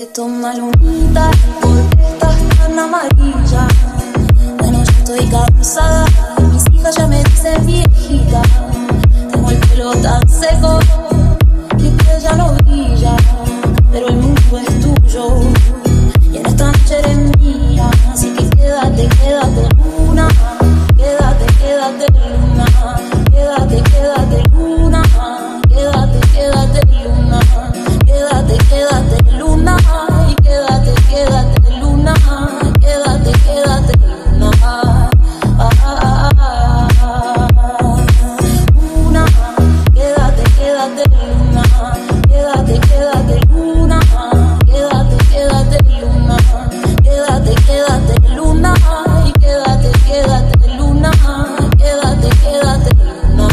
Que toma lunita, ¿por qué estás tan amarilla? Bueno, ya estoy cansada y mis hijas ya me dicen viejita. Tengo el pelo tan seco, mi piel ya no brilla, pero el mundo es tuyo y en esta noche eres mía. Así que quédate, quédate luna, quédate, quédate luna, quédate, quédate luna, quédate, quédate luna, quédate, quédate luna, y quédate, quédate luna, quédate, quédate luna. Luna, quédate, quédate luna, quédate, quédate luna, quédate, quédate luna, quédate, quédate luna, y quédate, quédate luna, quédate, quédate luna.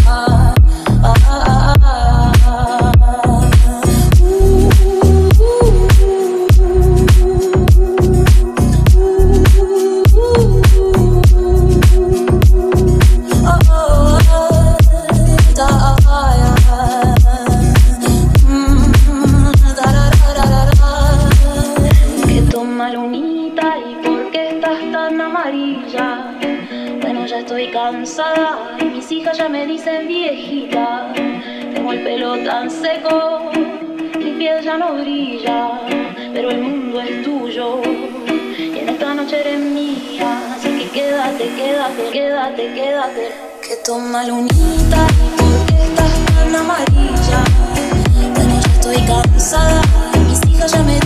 Que toma lunita y por qué estás tan amarilla. Bueno, ya estoy cansada y mis hijas ya me dicen viejita. Tengo el pelo tan seco, mi piel ya no brilla, pero el mundo es tuyo y en esta noche eres mía. Así que quédate, quédate, quédate, quédate. Que toma lunita y por qué estás tan amarilla. Bueno, ya estoy cansada y mis hijas ya me